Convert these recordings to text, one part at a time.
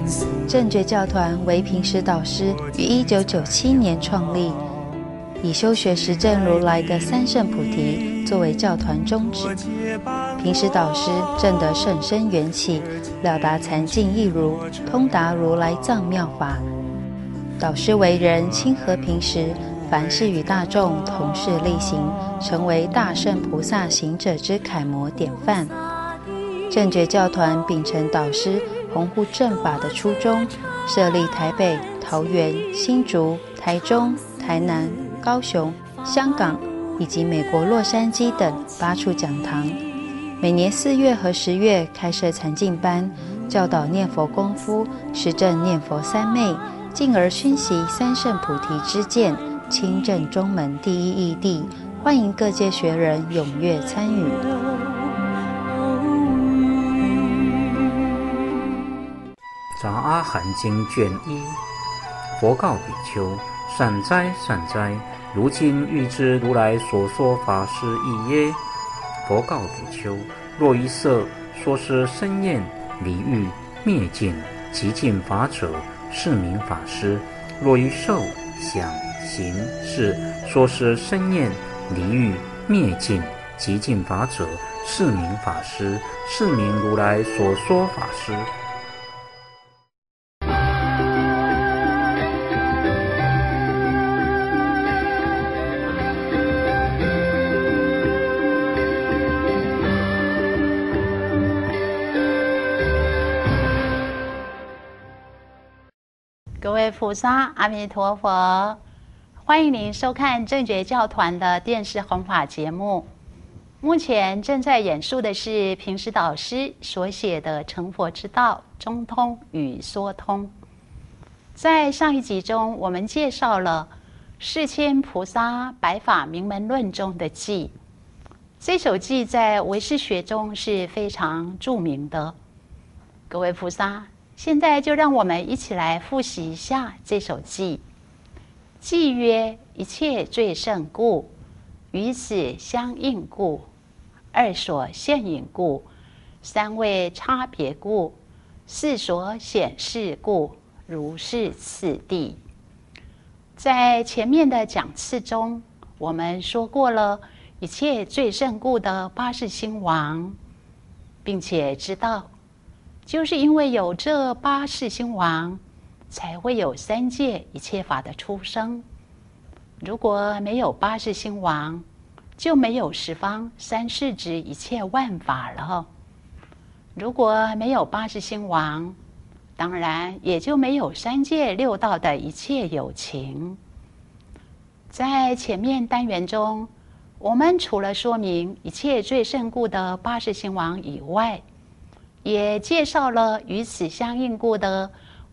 正觉教团为平时导师于1997年创立，以修学实证如来的三圣菩提作为教团宗旨。平时导师证得甚深缘起，了达禅境义如，通达如来藏妙法。导师为人亲和平时，凡事与大众同事力行，成为大圣菩萨行者之楷模典范。正觉教团秉承导师弘护正法的初衷，设立台北、桃园、新竹、台中、台南、高雄、香港以及美国洛杉矶等8处讲堂，每年4月和10月开设禅净班，教导念佛功夫，实证念佛三昧，进而熏习三圣菩提之见，亲证中门第一义谛，欢迎各界学人踊跃参与。 杂阿含经卷1，佛告比丘：善哉善哉，如今欲知如来所说法是义耶？佛告比丘：若于色说是生厌离欲灭尽极尽法者，是名法师；若于受想行识说是生厌离欲灭尽极尽法者，是名法师，是名如来所说法师。 各位菩萨，阿弥陀佛！欢迎您收看正觉教团的电视弘法节目。目前正在演述的是平时导师所写的《成佛之道：中通与缩通》。在上一集中，我们介绍了世亲菩萨百法明门论中的偈。这首偈在唯识学中是非常著名的。各位菩萨，现在就让我们一起来复习一下这首偈。偈曰：一切最胜故，与此相应故，二所现影故，三位差别故，四所显示故，如是次第。在前面的讲次中，我们说过了一切最胜故的八世兴亡，并且知道就是因为有这八世兴亡，才会有三界一切法的出生。如果没有八世兴亡，就没有十方三世之一切万法了。如果没有八世兴亡，当然也就没有三界六道的一切有情。在前面单元中，我们除了说明一切最胜故的八世兴亡以外，也介绍了与此相应故的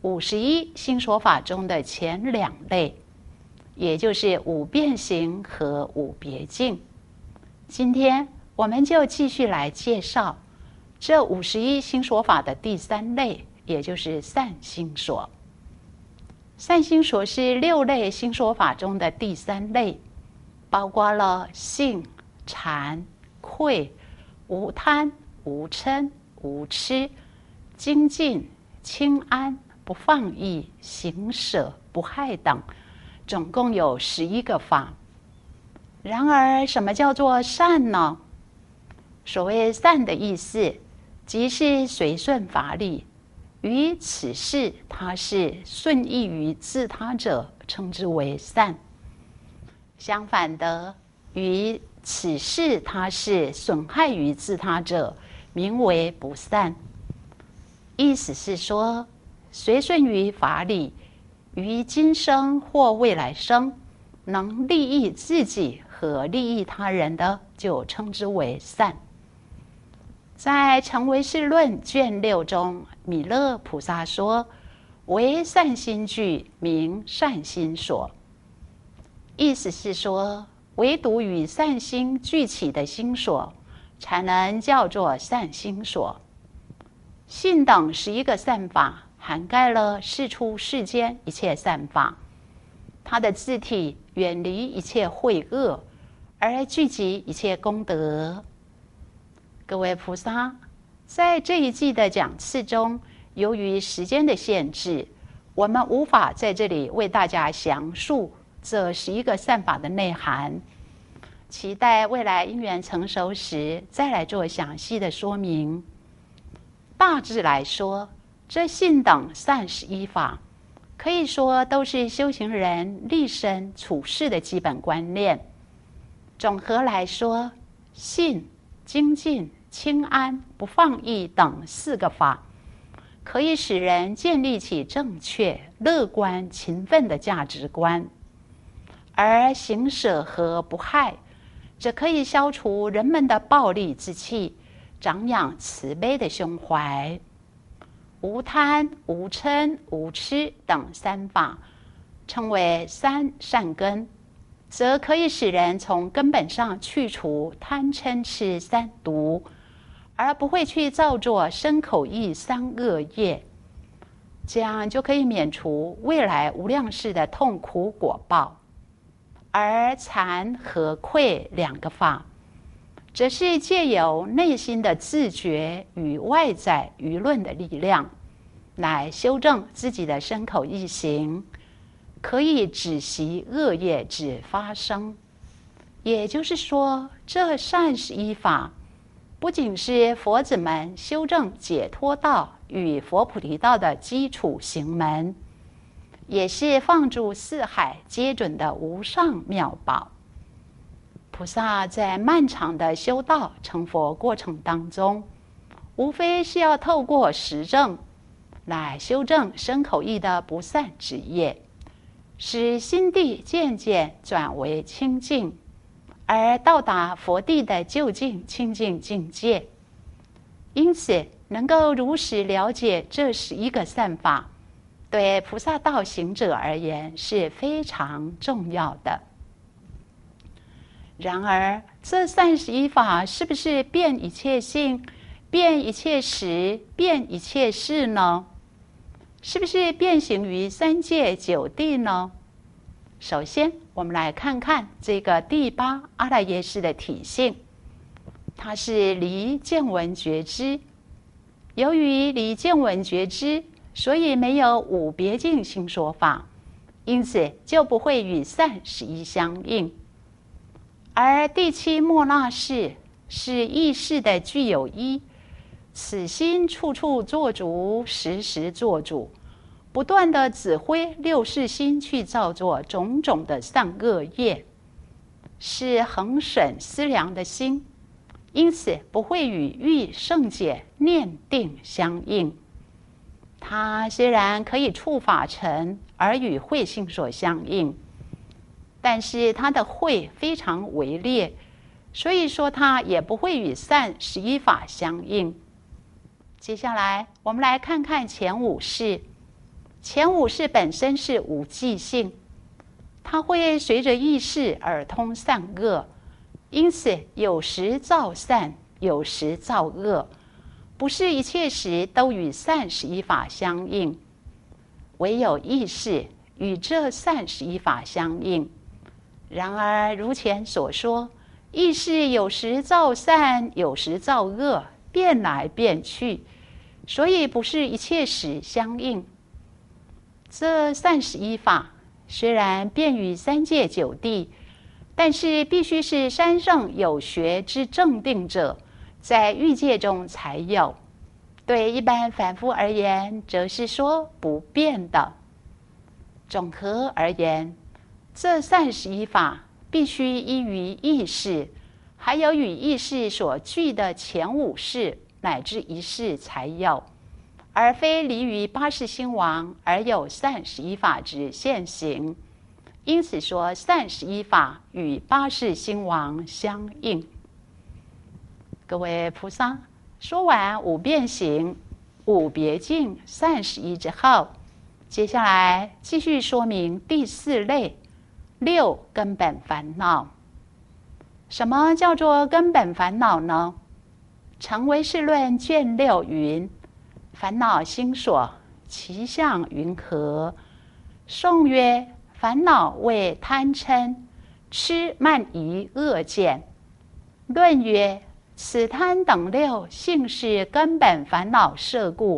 51心所法中的前两类，也就是五变行和五别境。今天我们就继续来介绍这51心所法的第三类，也就是善心所。善心所是6类心所法中的第三类，包括了性、禅、慧、无贪、无嗔、无痴、精进、清安、不放逸、行舍、不害等，总共有11个法。然而，什么叫做善呢？所谓善的意思，即是随顺法理，于此事他是顺意于自他者，称之为善。相反的，于此事他是损害于自他者，名为不善。意思是说，随顺于法理，于今生或未来生，能利益自己和利益他人的，就称之为善。在《成唯识论》卷6中，弥勒菩萨说：唯善心具，名善心所。意思是说，唯独与善心具起的心所，才能叫做善心所。信等11个善法，涵盖了世出世间一切善法，它的自体远离一切秽恶，而聚集一切功德。各位菩萨，在这一季的讲次中， 由于时间的限制，我们无法在这里为大家详述这11个善法的内涵，期待未来因缘成熟时再来做详细的说明。大致来说，这信等31法可以说都是修行人立身处世的基本观念。总和来说，信、精进、清安、不放逸等4个法可以使人建立起正确、乐观、勤奋的价值观，而行舍和不害则可以消除人们的暴戾之气，长养慈悲的胸怀。无贪、无嗔、无痴等3法称为3善根，则可以使人从根本上去除贪嗔痴3毒，而不会去造作身口意3恶业，这样就可以免除未来无量世的痛苦果报。而惭和愧2个法则是借由内心的自觉与外在舆论的力量来修正自己的身口意行，可以止息恶业之发生。也就是说，这31法不仅是佛子们修正解脱道与佛菩提道的基础行门，也是放诸四海皆准的无上妙宝。菩萨在漫长的修道成佛过程当中，无非是要透过实证来修正身口意的不善之业，使心地渐渐转为清净，而到达佛地的究竟清净境界。因此能够如实了解这11个善法，对菩萨道行者而言是非常重要的。然而这31法是不是遍一切性、遍一切时、遍一切事呢？是不是遍行于3界9地呢？首先我们来看看这个第8阿赖耶识的体性，它是离见闻觉知。由于离见闻觉知，所以没有五别境心说法，因此就不会与善11相应。而第7末那识是意识的具有一，此心处处做主，时时做主，不断的指挥6识心去造作种种的善恶业，是恒审思量的心，因此不会与欲圣解念定相应。它虽然可以触法尘而与慧性所相应，但是它的慧非常微劣，所以说它也不会与善11法相应。接下来我们来看看前5识。前5识本身是无记性，它会随着意识而通善恶，因此有时造善，有时造恶，不是一切时都与善11法相应，唯有意识与这善11法相应。然而如前所说，意识有时造善，有时造恶，变来变去，所以不是一切时相应。这善11法虽然遍于3界9地，但是必须是三圣有学之正定者在欲界中才有，对一般凡夫而言则是说不变的。总和而言，这善11法必须依于意识，还有与意识所具的前5识乃至1识才有，而非离于8识心王而有善11法之现行。因此说善11法与8识心王相应。各位菩萨，说完5变行、5别境、31之后，接下来继续说明第4类6根本烦恼。什么叫做根本烦恼呢？成唯识论卷6云：烦恼心所，其相云何？颂曰：烦恼为贪嗔、痴慢疑恶见。论曰：此贪等6性是根本烦恼摄故，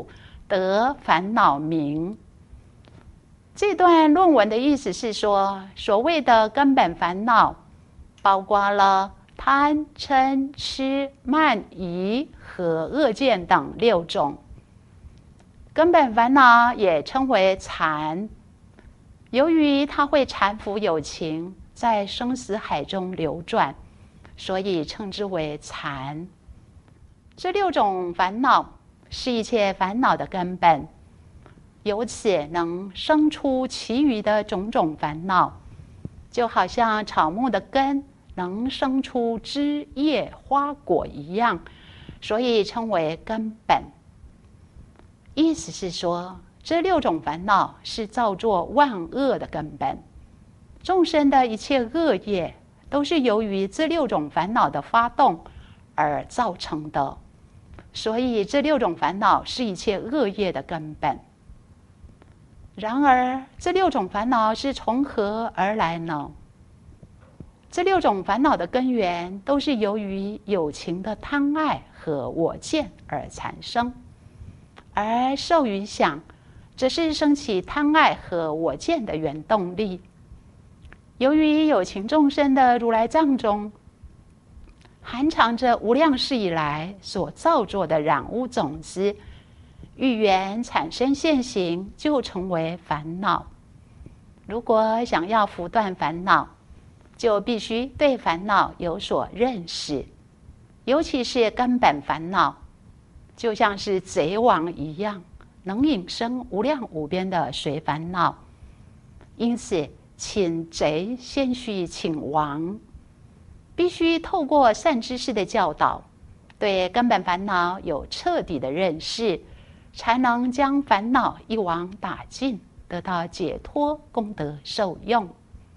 得烦恼明。这段论文的意思是说，所谓的根本烦恼，包括了贪、嗔、痴、慢、疑和恶见等6种。根本烦恼也称为缠，由于它会缠缚有情，在生死海中流转，所以称之为缠。这6种烦恼是一切烦恼的根本，由此能生出其余的种种烦恼，就好像草木的根能生出枝叶花果一样，所以称为根本。意思是说，这6种烦恼是造作万恶的根本，众生的一切恶业都是由于这6种烦恼的发动而造成的，所以这6种烦恼是一切恶业的根本。然而，这6种烦恼是从何而来呢？这6种烦恼的根源都是由于有情的贪爱和我见而产生，而受于想，则是升起贪爱和我见的原动力。由于有情众生的如来藏中含藏着无量世以来所造作的染污种子，遇缘产生现行，就成为烦恼。如果想要伏断烦恼，就必须对烦恼有所认识，尤其是根本烦恼，就像是贼王一样，能引生无量无边的随烦恼。因此，请贼先须请王，必须透过善知识的教导，对根本烦恼有彻底的认识，才能将烦恼一网打尽，得到解脱，功德受用。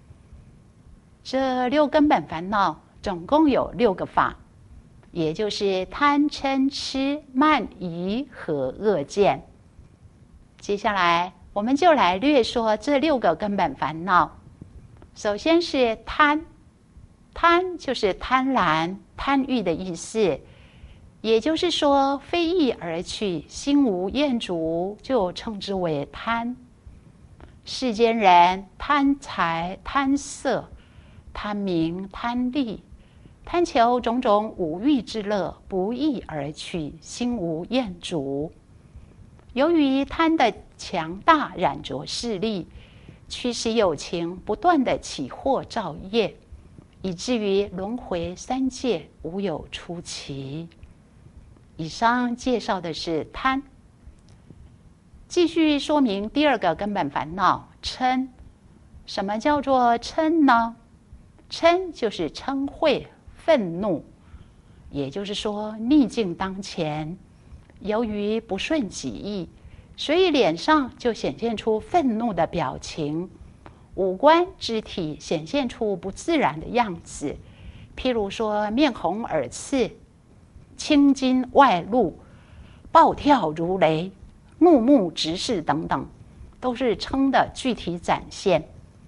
这6根本烦恼总共有6个法，也就是贪、嗔、痴、慢、疑和恶见。接下来我们就来略说这6个根本烦恼。首先是贪，贪就是贪婪、贪欲的意思，也就是说非意而去，心无厌足，就称之为贪。世间人贪财、贪色、贪名、贪利，贪求种种五欲之乐，不意而去，心无厌足。由于贪的强大染着势力，驱使有情不断的起惑造业，以至于轮回3界无有出期。以上介绍的是贪。继续说明第2个根本烦恼嗔。什么叫做嗔呢？嗔就是嗔恚、愤怒，也就是说逆境当前，由于不顺己意，所以脸上就显现出愤怒的表情，五官肢体显现出不自然的样子，譬如说面红耳赤、青筋外露、暴跳如雷、怒目直视等等，都是嗔的具体展现。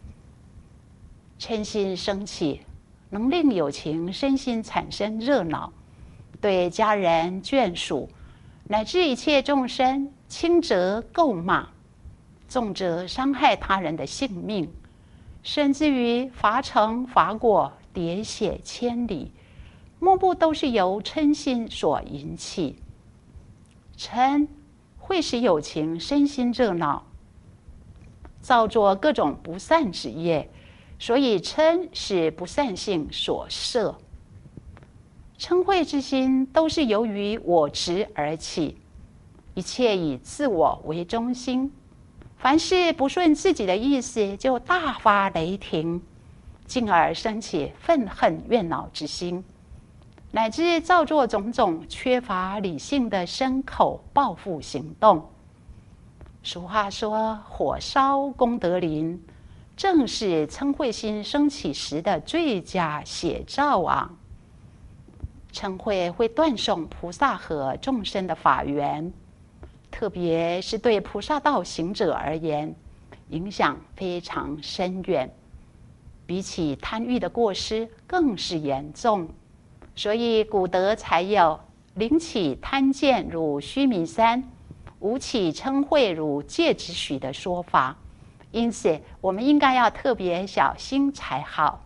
嗔心升起，能令有情身心产生热恼，对家人眷属乃至一切众生，轻则垢骂，重则伤害他人的性命，甚至于罚成罚果，喋血千里，莫不都是由嗔心所引起。嗔会使有情身心热恼，造作各种不善之业，所以嗔是不善性所摄。嗔恚之心都是由于我执而起，一切以自我为中心，凡事不顺自己的意思，就大发雷霆，进而生起愤恨怨恼之心，乃至造作种种缺乏理性的身口报复行动。俗话说，火烧功德林，正是嗔恚心升起时的最佳写照啊！嗔恚会断送菩萨和众生的法缘，特别是对菩萨道行者而言，影响非常深远，比起贪欲的过失更是严重。所以古德才有“临起贪见如须弥山， 无起称慧如戒之许的说法，因此我们应该要特别小心才好。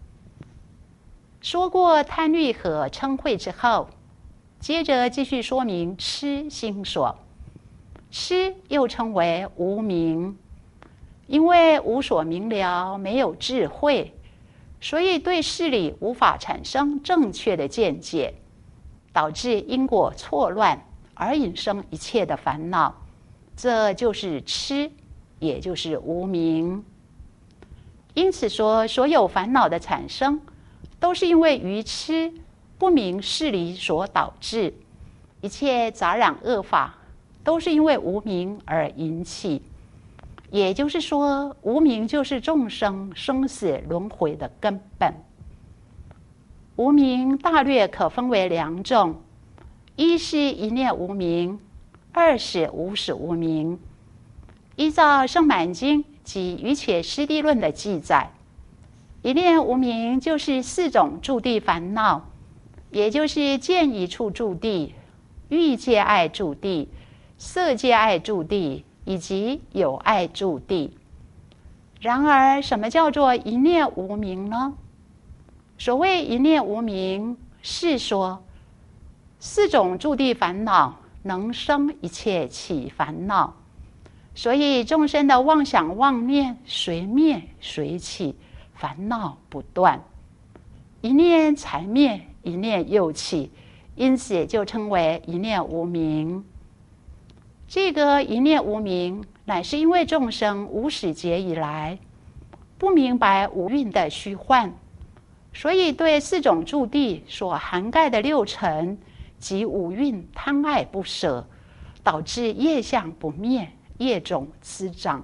说过贪欲和嗔恚之后，接着继续说明痴心所。痴又称为无明，因为无所明了，没有智慧，所以对事理无法产生正确的见解，导致因果错乱，而引生一切的烦恼。这就是痴，也就是无明。因此说，所有烦恼的产生都是因为愚痴不明事理所导致，一切杂染恶法都是因为无明而引起。也就是说，无明就是众生生死轮回的根本。无明大略可分为两种，一是一念无明，二是无始无明。依照圣满经及瑜伽师地论的记载，一念无明就是四种住地烦恼，也就是见一处住地、欲界爱住地、色界爱住地以及有爱住地。然而，什么叫做一念无明呢？所谓一念无明，是说四种住地烦恼能生一切起烦恼，所以众生的妄想妄念随灭随起，烦恼不断，一念才灭，一念又起，因此就称为一念无明。这个一念无明，乃是因为众生无始劫以来不明白五蕴的虚幻，所以对四种住地所涵盖的六尘及五蕴贪爱不舍，导致业相不灭，业种滋长。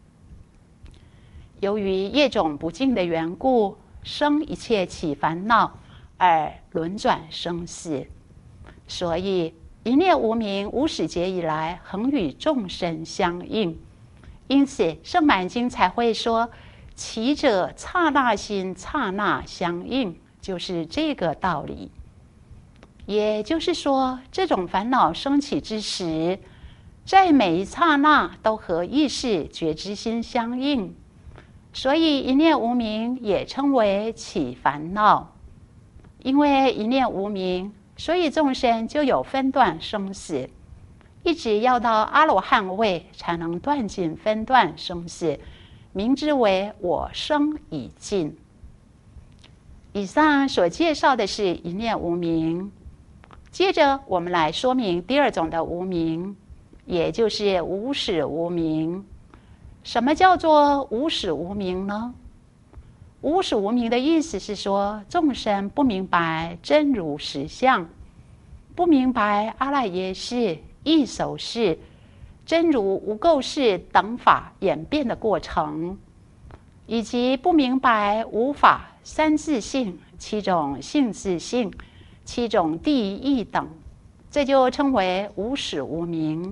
由于业种不净的缘故，生一切起烦恼，而轮转生死。所以一念无明无始劫以来恒与众生相应，因此圣满经才会说起者刹那心刹那相应，就是这个道理。也就是说，这种烦恼升起之时，在每一刹那都和意识觉知心相应，所以一念无明也称为起烦恼。因为一念无明，所以众生就有分段生死，一直要到阿罗汉位才能断尽分段生死，名之为我生已尽。以上所介绍的是一念无明。接着我们来说明第二种的无明，也就是无始无明。什么叫做无始无明呢？无始无明的意思是说，众生不明白真如实相，不明白阿赖耶识、异熟识、真如无垢识等法演变的过程，以及不明白无法、三自性、七种性自性、七种第一义等，这就称为无始无明。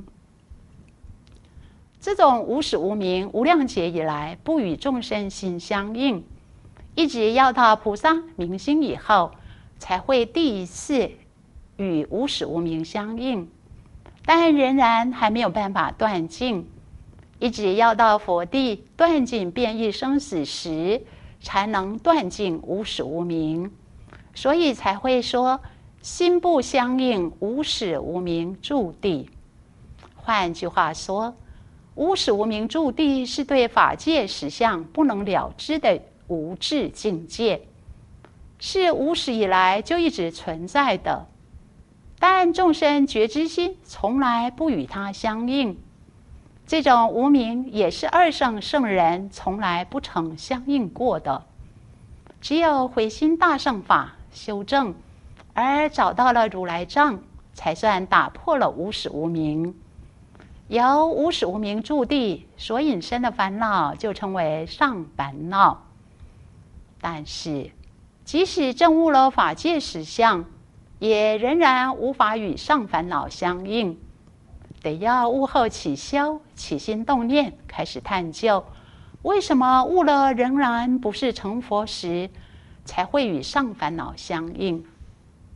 这种无始无明无量劫以来不与众生心相应，一直要到菩萨明心以后，才会第一次与无始无明相应，但仍然还没有办法断尽，一直要到佛地断尽变异生死时，才能断尽无始无明。所以才会说心不相应，无始无明住地。换句话说，无始无明住地是对法界实相不能了知的无智境界，是无始以来就一直存在的，但众生觉知心从来不与它相应。这种无明也是二圣圣人从来不曾相应过的，只有回心大乘法修正，而找到了如来藏，才算打破了无始无明。由无始无明住地所引生的烦恼，就称为上烦恼。但是，即使证悟了法界实相，也仍然无法与上烦恼相应，得要悟后起修，起心动念，开始探究，为什么悟了仍然不是成佛时，才会与上烦恼相应。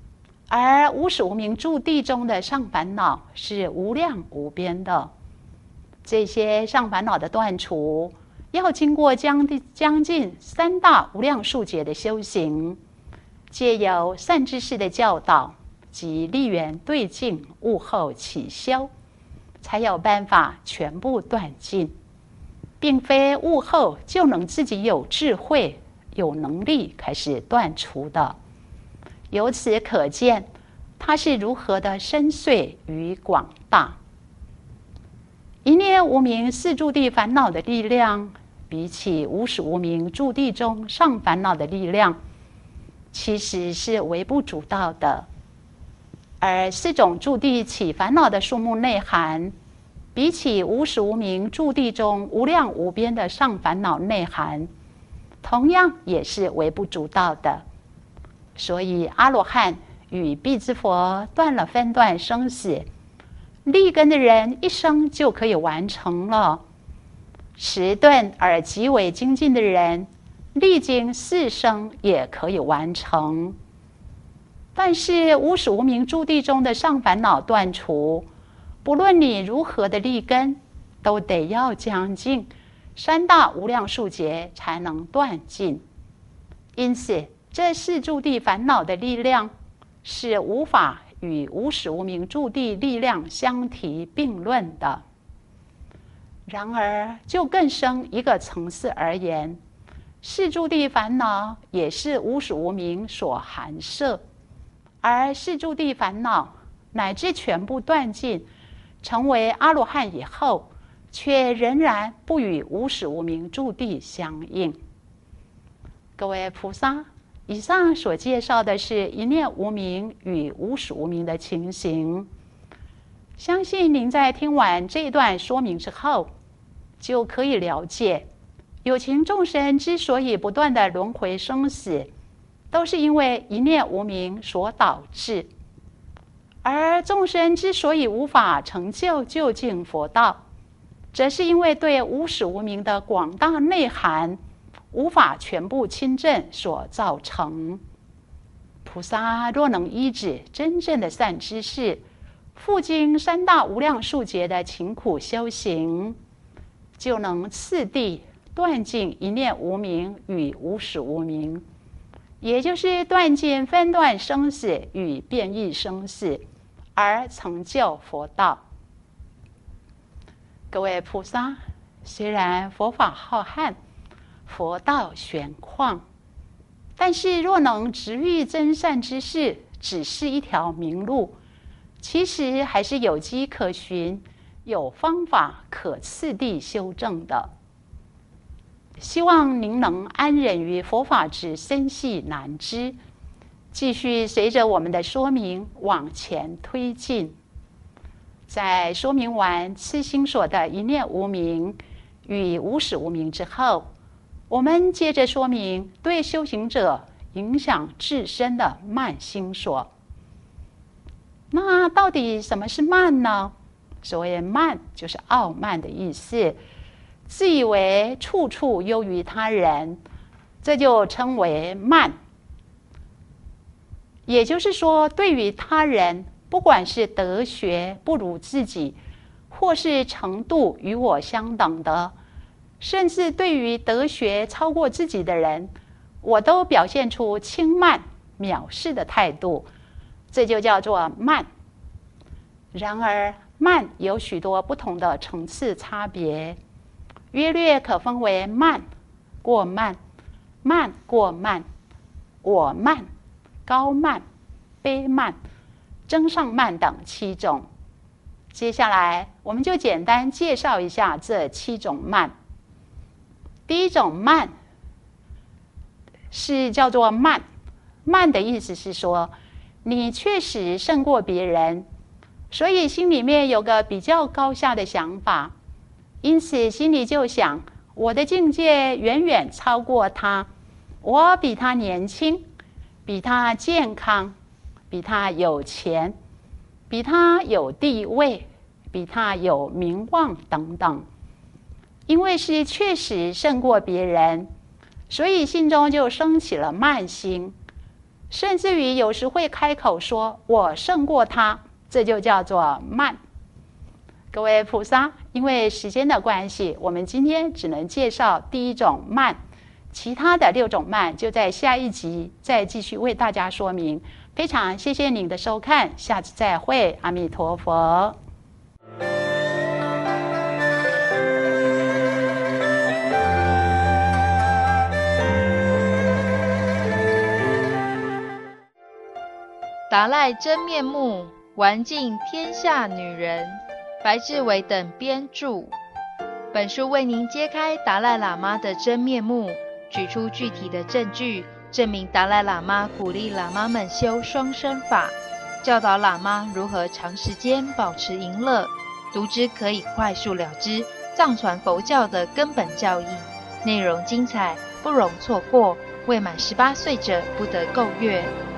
而无始无明住地中的上烦恼是无量无边的。这些上烦恼的断除，要经过将近3大无量数劫的修行，借由善知识的教导及立缘对境，悟后起修，才有办法全部断尽，并非悟后就能自己有智慧、有能力开始断除的。由此可见，它是如何的深邃与广大。一念无明四住地烦恼的力量，比起无始无明住地中上烦恼的力量，其实是微不足道的。而4种住地起烦恼的数目内涵，比起无始无明住地中无量无边的上烦恼内涵，同样也是微不足道的。所以阿罗汉与辟支佛断了分段生死，立根的人一生就可以完成了；迟钝而极为精进的人，历经4生也可以完成。但是无始无明住地中的上烦恼断除，不论你如何的立根，都得要将近3大无量数劫才能断尽。因此这4住地烦恼的力量是无法与无始无明住地力量相提并论的。然而就更深一个层次而言，4住地烦恼也是无始无明所含摄，而4住地烦恼乃至全部断尽，成为阿罗汉以后，却仍然不与无始无明住地相应。各位菩萨，以上所介绍的是一念无明与无始无明的情形。相信您在听完这一段说明之后，就可以了解，有情众生之所以不断的轮回生死，都是因为一念无明所导致。而众生之所以无法成就究竟佛道，则是因为对无始无明的广大内涵无法全部亲证所造成。菩萨若能依止真正的善知识，赴经3大无量数劫的勤苦修行，就能次第断尽一念无明与无始无明，也就是断尽分段生死与变异生死，而成就佛道。各位菩萨，虽然佛法浩瀚，佛道玄旷，但是若能直遇真善之事，只是一条明路，其实还是有迹可循，有方法可次第修正的。希望您能安忍于佛法之深细难知，继续随着我们的说明往前推进。在说明完痴心所的一念无明与无始无明之后，我们接着说明对修行者影响至深的慢心所。那到底什么是慢呢？所谓慢，就是傲慢的意思，自以为处处优于他人，这就称为慢。也就是说，对于他人，不管是德学不如自己，或是程度与我相等的，甚至对于德学超过自己的人，我都表现出轻慢藐视的态度，这就叫做慢。然而慢有许多不同的层次差别，约略可分为慢、过慢、慢过慢、我慢、高慢、卑慢、增上慢等7种。接下来我们就简单介绍一下这7种慢。第一种慢是叫做慢，慢的意思是说，你确实胜过别人，所以心里面有个比较高下的想法，因此心里就想，我的境界远远超过他，我比他年轻，比他健康，比他有钱，比他有地位，比他有名望等等。因为是确实胜过别人，所以心中就升起了慢心。 甚至于有时会开口说我胜过他，这就叫做慢。各位菩萨，因为时间的关系，我们今天只能介绍第一种慢，其他的6种慢就在下一集再继续为大家说明。非常谢谢您的收看，下次再会，阿弥陀佛。 达赖真面目，玩尽天下女人。白志伟等编著。本书为您揭开达赖喇嘛的真面目，举出具体的证据，证明达赖喇嘛鼓励喇嘛们修双生法，教导喇嘛如何长时间保持淫乐，读之可以快速了知藏传佛教的根本教义，内容精彩，不容错过。未满18岁者不得购阅。